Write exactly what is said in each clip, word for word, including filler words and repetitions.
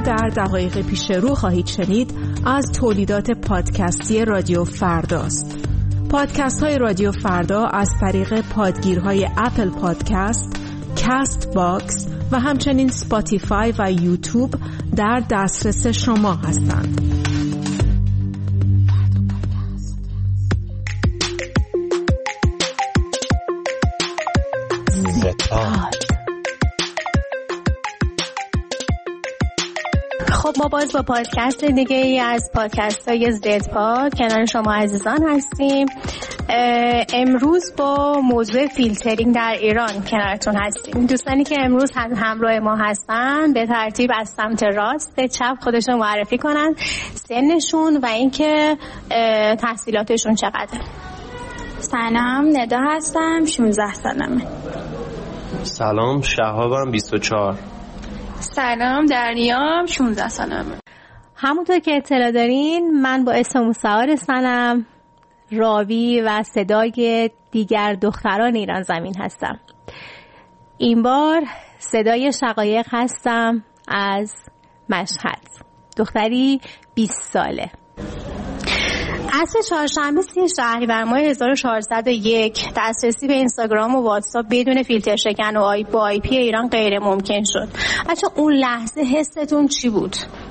در دقایق پیش رو خواهید شنید از تولیدات پادکستی رادیو فرداست. پادکست های رادیو فردا از طریق پادگیرهای اپل پادکست، کست باکس و همچنین سپاتیفای و یوتیوب در دسترس شما هستند. خب ما باز با پادکست دیگه ای از پادکست های زد پاد کنار شما عزیزان هستیم. امروز با موضوع فیلترینگ در ایران کنارتون هستیم. دوستانی که امروز هم همراه ما هستن به ترتیب از سمت راست به چپ خودشون معرفی کنن، سنشون و اینکه تحصیلاتشون چقدره. سلام، ندا هستم، شانزده سالمه. سلام، شهابم، بیست و چهار. سلام، دریام، شانزده سالمه. همونطور که اطلاع دارین من با اسم موسعار سنم راوی و صدای دیگر دختران ایران زمین هستم. این بار صدای شقایق هستم از مشهد، دختری بیست ساله. عصر چهارشنبه سی شهریور ماه هزار و چهارصد و یک دسترسی به اینستاگرام و واتساپ بدون فیلتر شکن و آی با آی پی ایران غیر ممکن شد. بچه اون لحظه حستون چی بود؟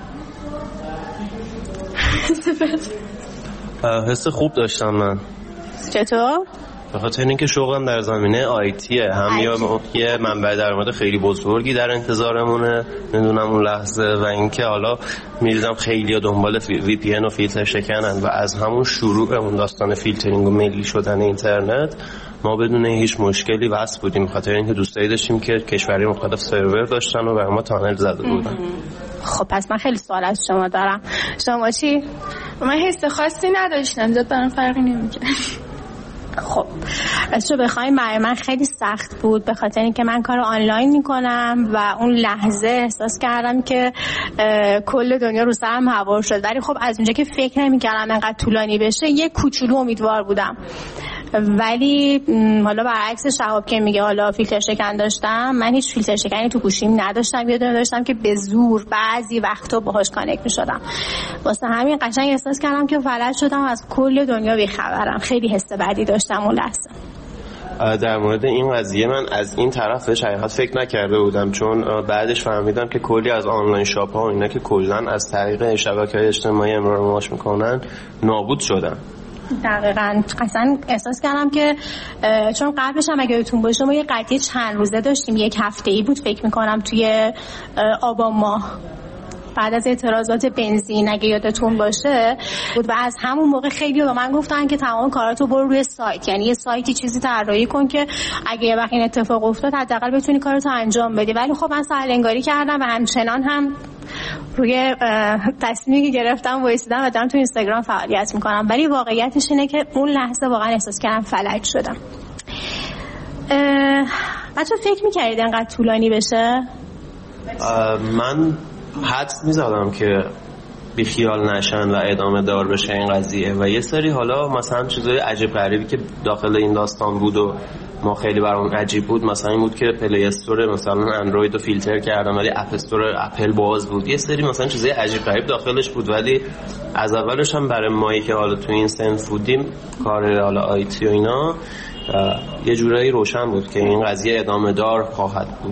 حس خوب داشتم من. چطور؟ به خاطر اینکه شغلم در زمینه آیتیه، هم یه منبع درآمد خیلی بزرگی در انتظارمونه، نمیدونم اون لحظه، و اینکه حالا می‌دیدم خیلی‌ها دنبال وی پی ان و فیلتر شکنن و از همون شروع اون داستان فیلترینگ و ملی شدن اینترنت ما بدون هیچ مشکلی وصل بودیم، به خاطر اینکه دوستایی داشتیم که کشوری مختلف سرور داشتن و برای ما تانل زده بودن. خب پس من خیلی سوال از شما دارم. شما چی؟ من حس خاصی نداشتم، زیاد برام فرقی نمی‌کرد. خب راستش بخوایم برای من خیلی سخت بود، به خاطر اینکه من کار آنلاین میکنم و اون لحظه احساس کردم که کل دنیا رو سرم هوار شد. ولی خب از اونجا که فکر نمیکردم انقدر طولانی بشه یک کوچولو امیدوار بودم. ولی حالا برعکس شهاب که میگه حالا فیلتر شکن داشتم، من هیچ فیلتر شکنی تو گوشیم نداشتم، یه دونه داشتم که به زور بعضی وقتا باهاش کانکت میشدم. واسه همین قشنگ احساس کردم که فلج شدم، از کل دنیا بی‌خبرم. خیلی حس بدی داشتم اون لحظه. در مورد این قضیه من از این طرف بهش حقیقت فکر نکرده بودم، چون بعدش فهمیدم که کلی از آنلاین شاپ ها و اینا که کلا از طریق شبکه‌های اجتماعی امرار معاش میکنن نابود شدن. دقیقاً اصلا احساس کردم که چون قبلش هم اگه یادتون باشه ما یه قضیه چند روزه داشتیم، یک هفته‌ای بود فکر می‌کنم توی آبان ماه بعد از اعتراضات بنزین اگه یادتون باشه بود و از همون موقع خیلی به من گفتن که تمام کاراتو برو روی سایت، یعنی یه سایتی چیزی طراحی کن که اگه یه وقت این اتفاق افتاد حداقل بتونی کاراتو انجام بدی. ولی خب من سرلنگاری کردم و همچنان هم روی تصمیمی که گرفتم وایسیدم و دارم تو اینستاگرام فعالیت میکنم. ولی واقعیتش اینه که اون لحظه واقعا احساس کردم فلج شدم. بچه فکر میکردید انقدر طولانی بشه؟ من حدس میزدم که بی خیال نشن و ادامه دار بشه این قضیه و یه سری حالا مثلا چیزای عجیب غریبی که داخل این داستان بود و ما خیلی برام عجیب بود، مثلا این بود که پلی استور مثلا اندروید رو فیلتر کردن ولی اپ استور اپل باز بود. یه سری مثلا چیزای عجیب غریب داخلش بود، ولی از اولش هم برای مایی که حالا تو این سن بودیم کار حالا آیتی و اینا یه جورایی روشن بود که این قضیه ادامه دار خواهد بود.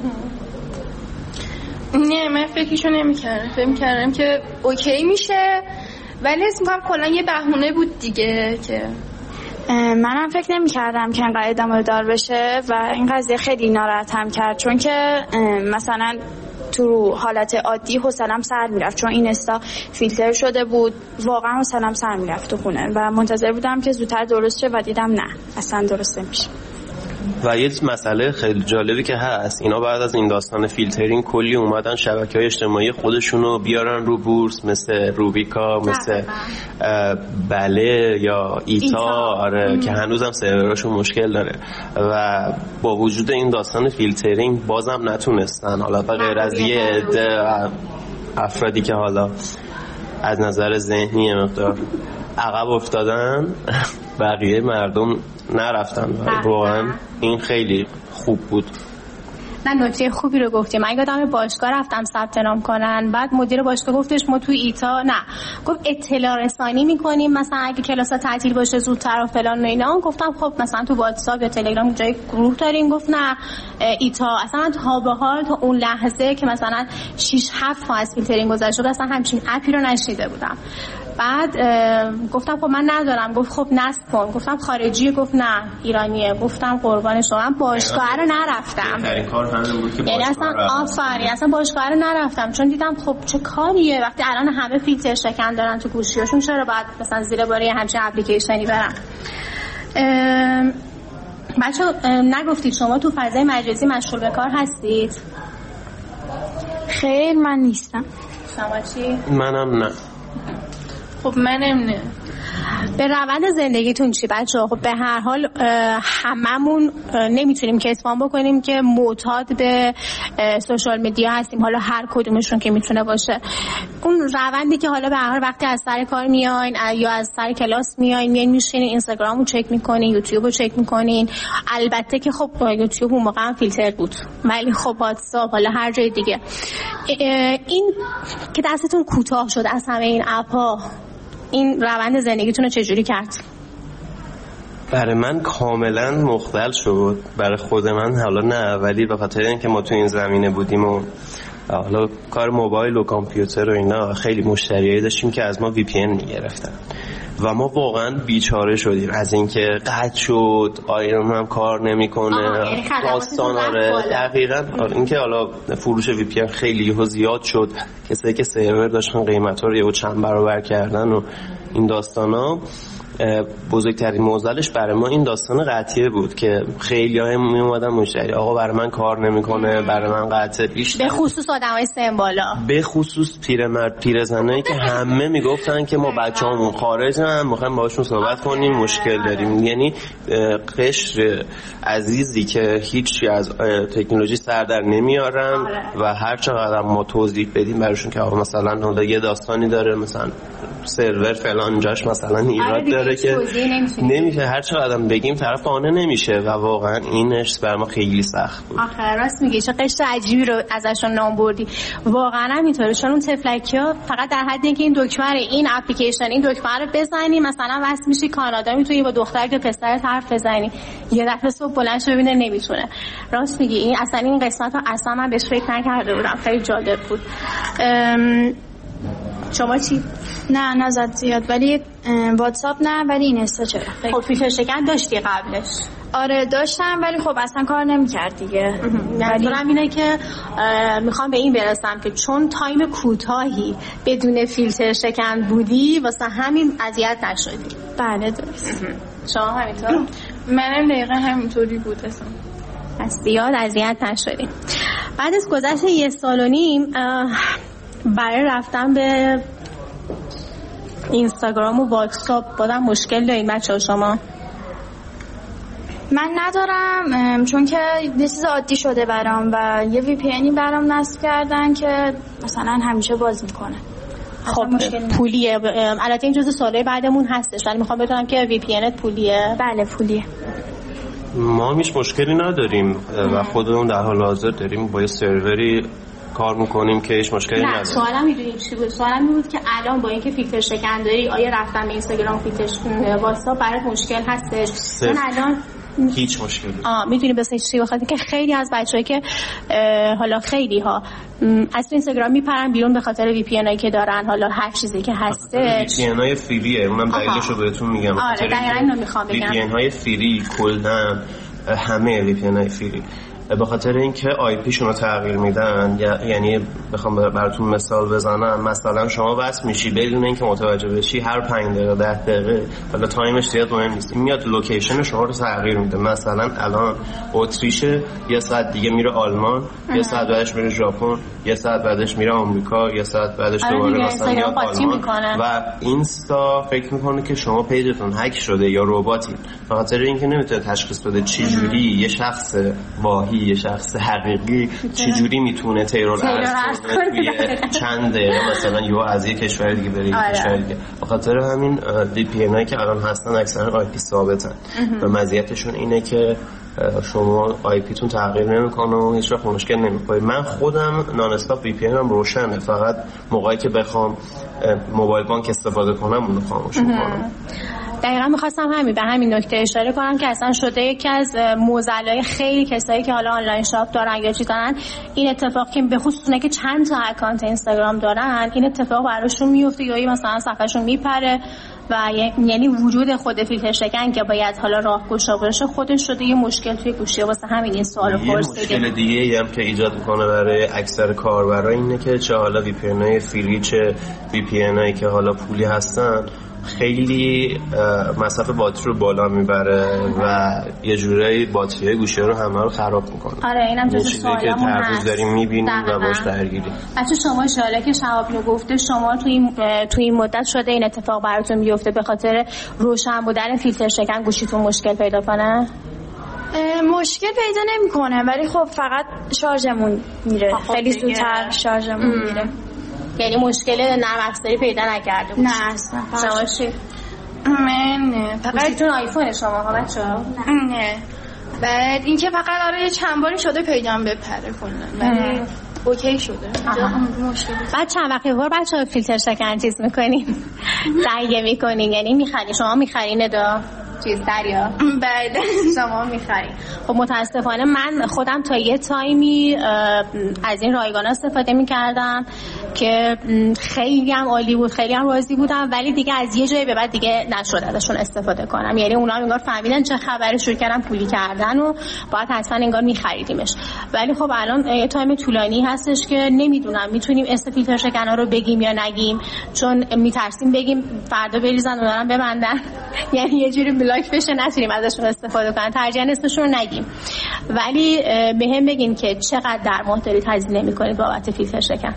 نه من فکرشو نمی‌کردم، فکر می‌کردم که اوکی میشه، ولی اسم می‌کنم کلا یه بهونه بود دیگه که منم فکر نمی‌کردم که اینقدر ادامه دار بشه و این قضیه خیلی ناراحتم کرد، چون که مثلا تو حالت عادی حوصله‌ام سر میرفت، چون این استا فیلتر شده بود واقعا حوصله‌ام سر میرفت تو خونه و منتظر بودم که زودتر درست شه و دیدم نه اصلا درست نمیشه. و یه مسئله خیلی جالبی که هست، اینا بعد از این داستان فیلترینگ کلی اومدن شبکه‌های اجتماعی خودشونو بیارن رو بورس، مثل روبیکا، مثل بله یا ایتا, ایتا. آره ام. که هنوزم سروراشون مشکل داره و با وجود این داستان فیلترینگ بازم نتونستن، حالا به غیر از یه عده افرادی که حالا از نظر ذهنی مقدار عقب افتادن، بقیه مردم نرفتن. واقعا این خیلی خوب بود. نه نکته خوبی رو گفتیم. من یادم باشگاه رفتم ثبت نام کنن، بعد مدیر باشگاه گفتش ما تو ایتا نه، گفت اطلاع رسانی میکنیم مثلا اگه کلاسا تعطیل باشه زودتر و فلان و اینا. گفتم خب مثلا تو واتساپ یا تلگرام جای گروه داریم؟ گفت نه ایتا. اصلا تا به حال تا اون لحظه که مثلا شش هفت ماه از فیلترینگ گذشته بود اصلا همچین اپی رو نشنیده بودم. بعد گفتم خب من ندارم. گفت خب نصب کن. گفتم خارجیه؟ گفت نه ایرانیه. گفتم قربان شما. من باشگاه رو نرفتم. این کار همین بود که یعنی اصلا آفرین اصلا باشگاه رو نرفتم، چون دیدم خب چه کاریه وقتی الان همه فیلتر شکن دارن تو گوشیاشون، چرا باید مثلا زیر بار همچین اپلیکیشنی برن. بچه نگفتید شما تو فضای مجازی مشغول به کار هستید؟ خیر من نیستم. شما چی؟ منم نه. خب منم نه. به روند زندگیتون چی بچه‌ها؟ خب به هر حال هممون نمیتونیم که اتفاق بکنیم که معتاد به سوشال میدیا هستیم، حالا هر کدومشون که میتونه باشه. اون روندی که حالا به هر حال وقتی از سر کار میاین یا از سر کلاس میاین میاین میشینین اینستاگرام رو چک میکنین، یوتیوب رو چک میکنین. البته که خب یوتیوب اون موقع هم فیلتر بود، ولی خب واتساپ حالا هر جای دیگه این که دستتون کوتاه شد از همه این اپ‌ها، این روند زندگیتون رو چجوری کرد؟ برای من کاملا مختل شد. برای خود من حالا نه، ولی به خاطر اینکه ما تو این زمینه بودیم و حالا کار موبایل و کامپیوتر و اینا، خیلی مشتریایی داشتیم که از ما وی پی ان میگرفتن و ما واقعا بیچاره شدیم از اینکه قطع شد، آیرون هم کار نمیکنه، داستان. آره دقیقاً اینکه حالا فروش وی پی ان خیلی زیاد شد، کسایی که سرور داشتن قیمتا رو یهو چند برابر کردن و این داستانا. بزرگترین معضلش برای ما این داستان قطعیه بود که خیلی های می اومدن مشتری آقا برای من کار نمیکنه، برای من قطعه. بیشتر به خصوص آدمای سن بالا، به خصوص پیرمرد پیرزنایی که همه میگفتن که ما بچه‌مون خارجن، میخوایم باهاشون صحبت کنیم، مشکل داریم. یعنی قشر عزیزی که هیچی از تکنولوژی سر در نمیارن و هر چقدر ما توضیح بدیم براشون که آقا مثلا حالا یه داستانی داره، مثلا سرور فلان جاش مثلا ایراد داره که نمیشه، هر چقدر بگیم طرف قانع نمیشه و واقعا اینش بر ما خیلی سخت بود. آخه راست میگی، چه قشر عجیبی رو ازشون نام بردی. واقعا همینطوره، چون اون تفلکی‌ها فقط در حد اینکه این دکمه این اپلیکیشن این دکمه رو بزنی مثلا واسه میشی کانادا، میتونی با دختر که پسرت حرف بزنی، یه دفعه صبح بلند شه ببینه نمیتونه. راست میگی، این اصلا این قسمت رو اصلا من بهش فکر نکرده بودم، خیلی جالب بود. ام... شما چی؟ نه نزد زیاد، ولی واتساپ نه، ولی اینستا چرا. خب فیلتر شکن داشتی قبلش؟ آره داشتم، ولی خب اصلا کار نمی‌کرد دیگه. منظورم اینه که میخوام به این برسم که چون تایم کوتاهی بدون فیلتر شکن بودی واسه همین اذیت نشدی. بله درست. شما همینطور؟ منم دقیقا همینطوری بود اصلا. از زیاد اذیت نشدیم. بعد از گذشت یه سال و نیم برای رفتن به اینستاگرام و واتساپ بازم مشکل دارین بچه‌ها شما؟ من ندارم، چون که یه چیز عادی شده برام و یه وی پی اینی برام نصب کردن که مثلا همیشه باز میکنه. خب پولیه؟ البته این جزء سوالای بعدمون هستش، ولی میخوام بدونم که وی پی اینت پولیه؟ بله پولیه. ما هیچ مشکلی نداریم و خودمون در حال حاضر داریم با یه سروری کار میکنیم که هیچ مشکلی نداره. نه سوالم میدونیم چی بود؟ سوالم این بود که الان با اینکه فیلتر شکن داری آیا رفتن به اینستاگرام فیلتر واتساپ برات مشکل هستش؟ من الان هیچ مشکلی. آ میدونی بس چی بخاطر که خیلی از بچه‌ها که حالا خیلی ها از اینستاگرام میپرن بیرون به خاطر وی پی ان که دارن، حالا هر چیزی که هستش. وی پی ان های فریه، اونم دلیلشو بهتون میگم. آره دقیقاً اینو میخوام بگم. وی پی ان های فری کلا همه وی پی ان های فری به خاطر اینکه آی پی شون رو تغییر میدن، یعنی بخوام براتون مثال بزنم، مثلا شما وصل میشی بدون اینکه متوجه بشی هر پنج دقیقه ده دقیقه، حالا تایمش زیاد مهم نیست، میاد لوکیشن شما رو تغییر میده. مثلا الان اتریش، یه ساعت دیگه میره آلمان، یه ساعت بعدش میره ژاپن، یه ساعت بعدش میره آمریکا، یه ساعت بعدش دوباره مثلا میاد آلمان و اینستا فکر میکنه که شما پیجتون هک شده یا رباتین، به خاطر اینکه نمیتونه تشخیص بده چه جوری یه شخص واهی یه شخص حقیقی چجوری میتونه تیرور ارز کنه توی چند دقیقه مثلا یو از یک کشور دیگه بره یک کشور دیگه. به خاطر همین وی پی ان هایی که الان هستن اکثرا آی پی ثابتن و مزیتشون اینه که شما آی پی تون تغییر نمیکنه و هیچ وقت مشکل نمیخوره. من خودم نان استاپ وی پی ان هم روشنه، فقط موقعی که بخوام موبایل بانک استفاده کنم اون رو خاموش میکنم. دقیقا میخواستم همین به همین نکته اشاره کنم که اصلا شده یکی از معضلای خیلی کسایی که حالا آنلاین شاپ دارن یا چی دارن این اتفاق که به خصوص اونایی که چند تا اکانت اینستاگرام دارن این اتفاق براشون میفته یا مثلا صفحهشون میپره و یعنی وجود خود فیلتر شکن که باید حالا راهگشا باشه خودش شده یه مشکل توی گوشی. واسه همین این سوالو پرسیدم. مشکل دیگه هم که ایجاد میکنه برای اکثر کاربرا اینه که چه حالا وی پی ان های فری چه وی پی ان هایی که حالا پولی هستن خیلی مصرف باتری رو بالا میبره و یه جورایی باتری گوشی رو همه رو خراب میکنه. آره اینم جزو سوالمون هست. چیزی که هر روز داریم میبینیم و باش درگیریم. بچه شما اشاره که شهابیو گفته شما توی این توی این مدت شده این اتفاق براتون بیفته به خاطر روشن بودن فیلتر شکن گوشیتون مشکل پیدا کنه؟ مشکل پیدا نمیکنه ولی خب فقط شارژمون میره. خیلی زودتر شارژمون میره. یعنی مشکل نرم افزاری پیدا نکرده بود؟ نه اصلا. شما چی؟ من فقط تون آیفون شما ها بچه‌ها؟ نه. بعد اینکه فقط آره یه چند باری شده پیدام بپره کلا. ولی اوکی شده. مشکل. بعد چند وقتی بار بچه‌ها فیلتر شکن چیز می‌کنین؟ تهیه می‌کنین یعنی می‌خرین شما می‌خرین ادا؟ چیز دریا بعد شما می‌خرین. خب متاسفانه من خودم تا یه تایمی از این رایگان استفاده می‌کردم که خیلی هم عالی بود خیلی هم راضی بودم ولی دیگه از یه جایی به بعد دیگه نشد ازشون استفاده کنم. یعنی اونا انگار فهمیدن چه خبره شروع کردن پولی کردن و باید حتما انگار می‌خریدیمش. ولی خب الان یه تایم طولانی هستش که نمیدونم میتونیم اسم فیلتر شکنا رو بگیم یا نگیم چون میترسیم بگیم فردا بریزن اونا رو ببندن یعنی یه جوری بلاک بشه نتونیم ازشون استفاده کنن. ترجیحاً اسمشون رو نگیم ولی بهم بگین که چقدر در ماه دارید هزینه می‌کنید بابت فیلتر شکن.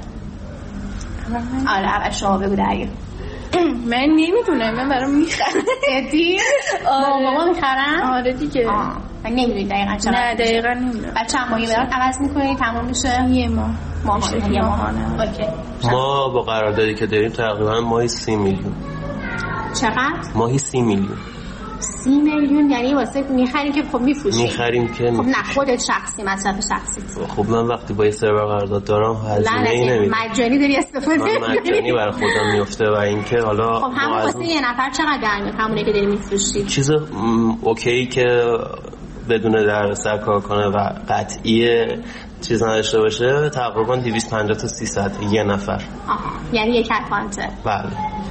آره اول شما بگو دریا. من نمیدونم من برام میخرم. ادی؟ بابا میخرن؟ آره دیگه. من نمیدونی دقیقا چقدر؟ نه دقیقا نمیدونم. بعد چند ماهی برام عوض میکنی تمام میشه؟ یه ماه. ماهانه یه ماهانه. اوکی. ما با قراردادی که داریم تقریبا ماهی سی میلیون. چقدر؟ ماهی سی میلیون. سی میلیون یعنی واسه میخریم که خب میفروشیم. میخریم که خب نه خودت شخصی مصرف شخصی. خب من وقتی با یه سرور قرارداد دارم هزینه ای نمیدم. مجانی داری استفاده می‌کنی؟ من مجانی برای خودم میفته و اینکه حالا خب همون واسه یه نفر چقدر درمیاد همونه که داری میفروشی؟ چیز اوکی که بدون دردسر کار کنه و قطعی چیز نداشته باشه تقریبا دویست و پنجاه تا سیصد یه نفر. آها یعنی یک اکانته. بله.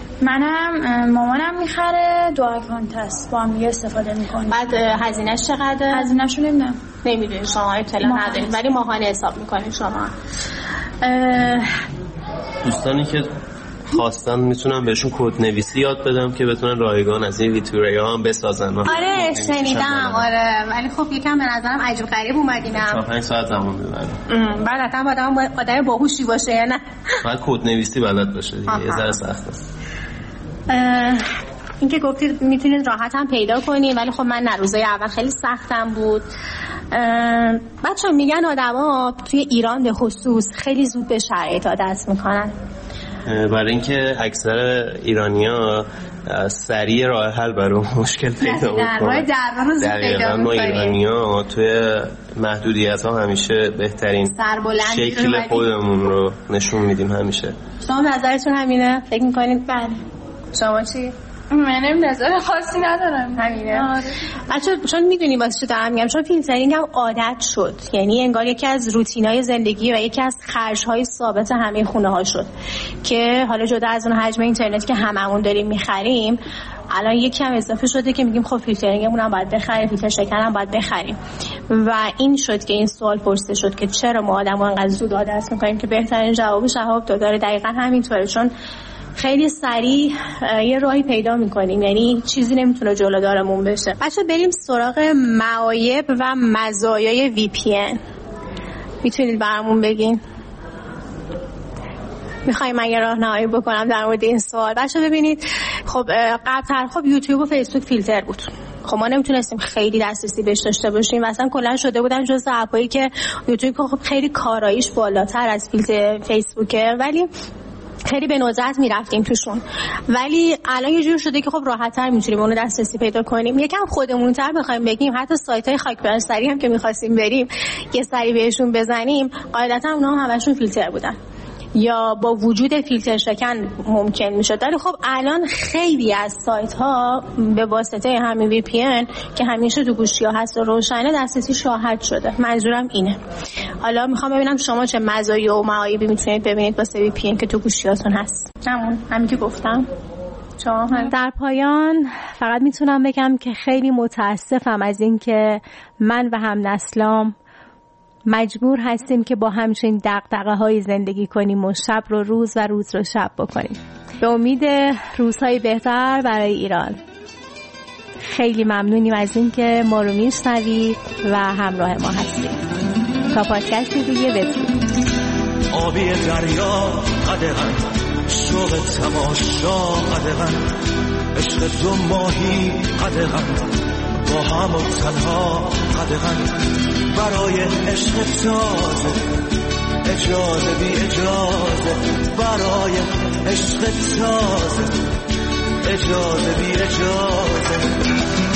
منم مامانم میخره دو اکانت هست با هم دیگه استفاده میکنیم. بعد هزینه‌اش چقدره؟ هزینه‌شو نمیدونم. نمیدونی شما اطلاع ندارید ولی ماهانه حساب میکنید شما. دوستانی که خواستن میتونم بهشون کد نویسی یاد بدم که بتونن رایگان از این ویتوره ها هم بسازن. آره شنیدم آره ولی خب یکم به نظرم عجیب غریب اومدینم. تا پنج ساعت زمان میبره. بعد حتما آدم آدم باهوشی باشه یا نه؟ باید کد نویسی بلد باشه دیگه یه ذره سخت است. این که گفتید میتونید راحت هم پیدا کنید ولی خب من نه روزای اول خیلی سختم بود. بچه‌ها میگن آدما توی ایران به خصوص خیلی زود به شرایط عادت میکنن. برای اینکه اکثر ایرانی‌ها سریع راه حل برای مشکل پیدا می‌کنن. دقیقاً ما ایرانی‌ها توی محدودیت‌ها همیشه بهترین شکل خودمون رو نشون میدیم همیشه. شما نظرتون همینه؟ فکر می‌کنید؟ بله. شما چی؟ منم نظر خاصی ندارم. همینه. آره. بچه چون میدونی واسه چه دارم میگم چون فیلترینگ هم عادت شد یعنی انگار یکی از روتینای زندگی و یکی از خرج‌های ثابت همه خونه‌ها شد که حالا جدا از اون حجم اینترنت که هممون داریم می‌خریم الان یکی هم اضافه شده که میگیم خب فیلترینگمون هم باید بخریم فیلتر شکن هم باید بخریم و این شد که این سوال پرسیده شد که چرا ما آدم‌ها انقدر زود عادت می‌کنیم که بهترین جواب شهاب داره دقیقاً همینطوره چون خیلی سریع یه راهی پیدا میکنیم یعنی چیزی نمیتونه جلودارمون بشه. بچه بریم سراغ معایب و مزایای وی پی ان. میتونید برامون بگین؟ میخوایی من یه راهنمایی بکنم در مورد این سوال؟ بچه ببینید خب قبل‌تر خب یوتیوب و فیسبوک فیلتر بود خب ما نمیتونستیم خیلی دسترسی بهش داشته باشیم و اصلا کلا شده بودن جزء اپایی که یوتیوب خب خیلی کاراییش بالاتر از فیلتر فیسبوکه ولی خیلی به ندرت میرفتیم توشون، ولی الان یه جور شده که خب راحت‌تر میتونیم اونو دسترسی پیدا کنیم. یکم خودمون‌تر بخوایم بگیم، حتی سایت‌های خاک بر سری هم که می‌خواستیم بریم یه سری بهشون بزنیم، قاعدتاً اونها هم همشون فیلتر بودن یا با وجود فیلتر شکن ممکن میشد. ولی خب الان خیلی از سایت ها به واسطه همین وی پی ان که همیشه تو گوشی‌ها هست و روشنه دسترسی راحت شده. منظورم اینه. حالا میخوام ببینم شما چه مزایا و معایبی میتونید ببینید واسه وی پی ان که تو گوشیاتون هست. همون همین که گفتم. در پایان فقط میتونم بگم که خیلی متاسفم از این که من و هم نسلام مجبور هستیم که با همچین دغدغه های زندگی کنیم و شب رو روز و روز رو شب بکنیم. به امید روزهای بهتر برای ایران. خیلی ممنونیم از این که ما رو میشنوید و همراه ما هستید. تا پادکستی دیگه بدرود. آبی دریا قدغن، شوق تماشا قدغن، عشق دو ماهی قدغن، با هم و تنها قدغن، برای عشق تازه اجازه بی اجازه، برای عشق تازه اجازه بی اجازه.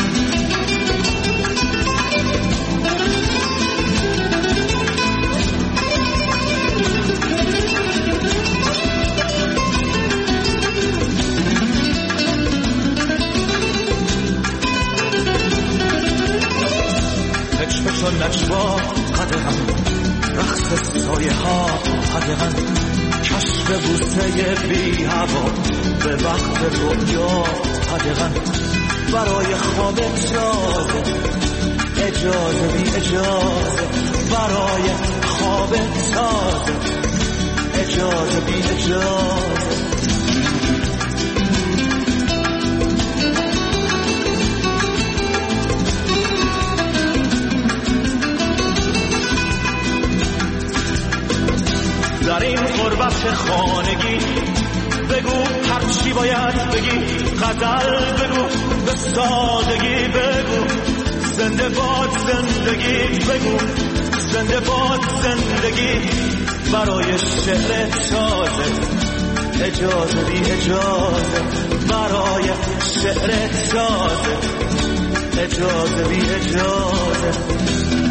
پچ و نجوا قدغن، رقص سایه ها قدغن، کشف بوسه بی هوا به وقت رویا قدغن، برای خواب تازه اجازه بی اجازه، برای خواب تازه اجازه بی اجازه. در این غربت خانگی بگو هرچی باید بگی، غزل بگو به سادگی بگو، زنده باد زندگی بگو، زنده باد زندگی، برای شعر تازه اجازه بی اجازه، برای شعر تازه اجازه بی اجازه.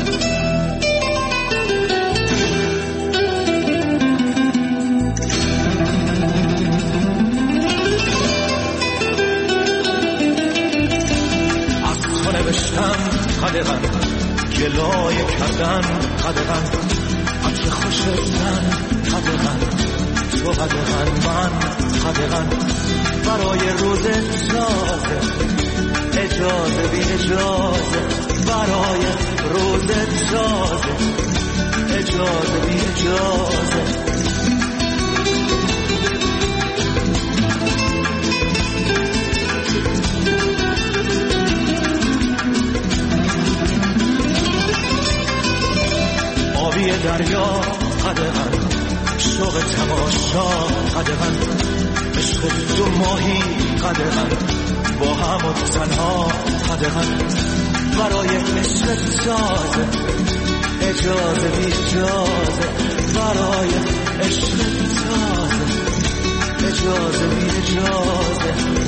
قدغن گلای کردن قدغن، عطر خوش زن قدغن، تو قدغن من قدغن، برای روز تازه اجازه بی اجازه، برای روز تازه اجازه بی اجازه. آبی دریا قدغن، شوق تماشا قدغن، عشق دو ماهی قدغن، با هم و تنها قدغن، برای عشق تازه اجازه بی اجازه، برای عشق تازه اجازه بی اجازه.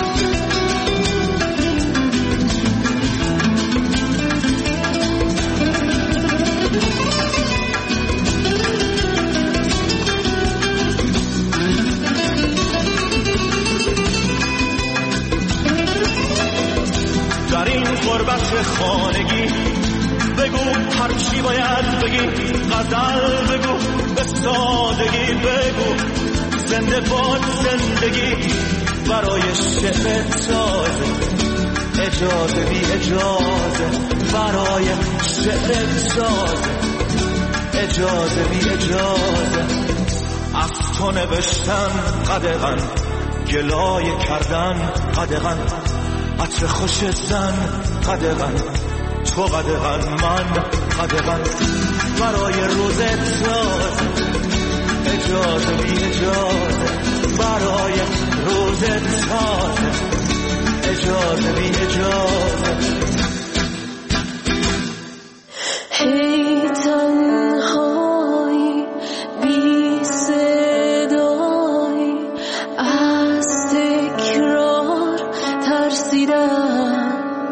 در این غربت خانگی بگو هرچی باید بگی، غزل بگو به سادگی بگو، زنده باد زندگی، برای شعر تازه اجازه بی اجازه، برای شعر تازه اجازه بی اجازه. از تو نوشتن قدغن، گلای کردن قدغن، عطر خوش زن قدغن، تو قدغن من قدغن، برای روز تازه اجازه بی اجازه، برای روز تازه اجازه بی اجازه. هی تنهایی بی صدایی رسیدم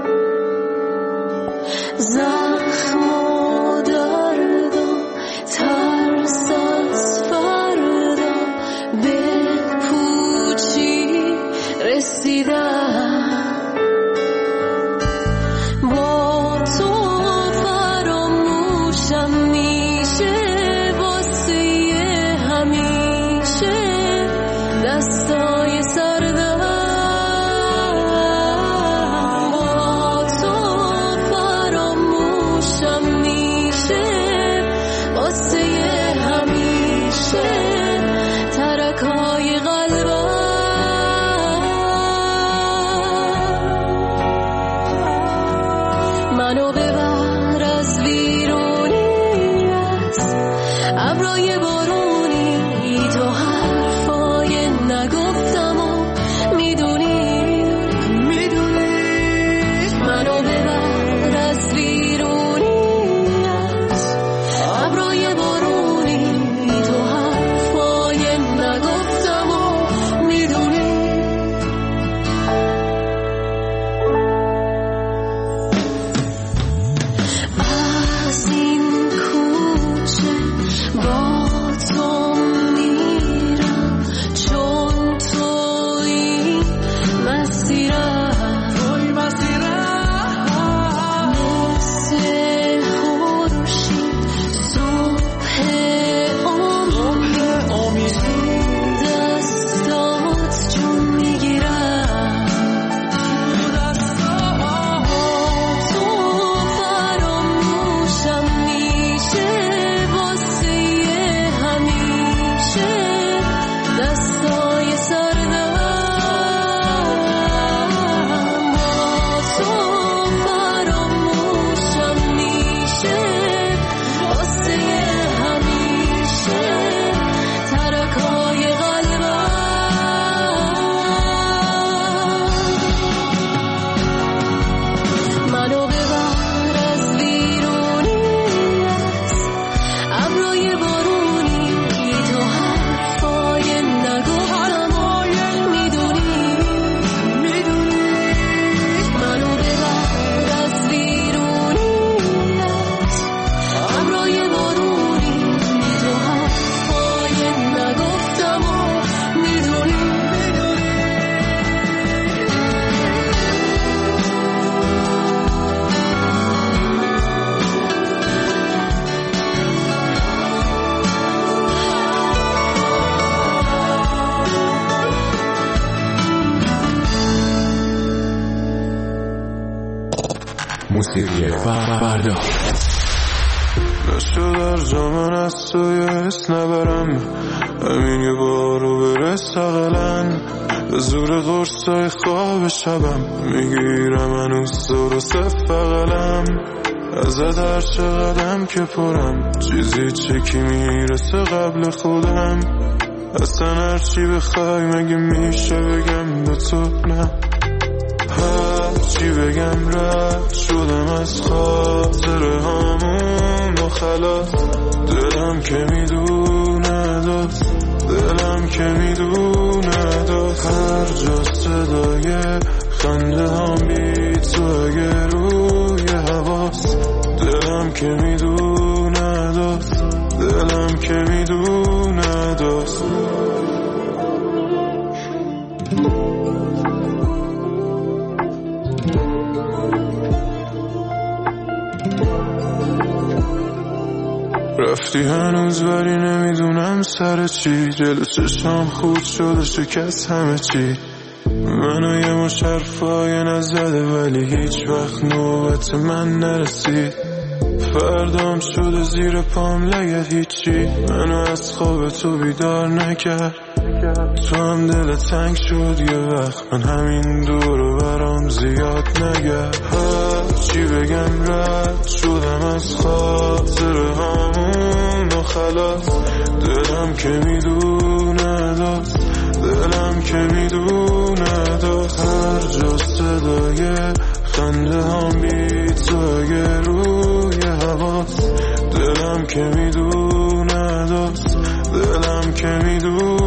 زخم و درد و ترس از فردا به پوچی رسیدم با تو فراموشم میشه واسه همیشه دستای سردم با تو فراموشم میشه واسه همیشه ترکای قلبم منو ببر از ویرونی از ابرای بارونی تو حرفای نگفتم و میدونی میدونی منو ببر از ویرونی از ابرای بارونی تو حرفای نگفتم و میدونی از این کوچه با تو میرم چون توی مسیرم توی مسیرم مثل خورشید صبح امید دستات جون میگیرم تو فراموشم میشه واسه همیشه دستای سردم با تو فراموشم میشه واسه همیشه ترکای قلبم منو ببر از ویرونی از ابرای بارونی تو حرفای نگفتم و میدونی میدونی منو ببر از ویرونی از ابرای بارونی تو حرفای نگفتم و میدونی موسیقی فردا نشد در جامن از توی حس نبرم همین یه بارو برس اقلن به زور قرصای خواب شبم میگیرم هنوز درست فقلم ازت هر چقدم که پرم چیزی چکی میرسه قبل خودم اصلا هرچی بخوای مگه میشه بگم به تو نه هرچی بگم رد شدم از خاطره هامون و خلاص دلم که میدونه داد دلم که میدونه داد هر جا صدای خنده هم بی تو اگه روی حواس دلم که میدونه داد دلم که میدونه داد رفتی هنوز ولی نمیدونم سر چی جلو چشام خود شد و شکست همه چی منو یه مش حرفای نزده ولی هیچ وقت نوبت من نرسید فردام شده زیر پام لگد هیچی منو از خواب تو بیدار نکرد تو هم دل تنگ شد یه وقت من همین دورو برام زیاد نگرد هرچی بگم رد شدم از خاطره هامون و خلاص دلم که میدونه داد دلم که میدونه داد هر جا صدای خنده هم بی تو اگه روی حواس دلم که میدونه داد دلم که میدونه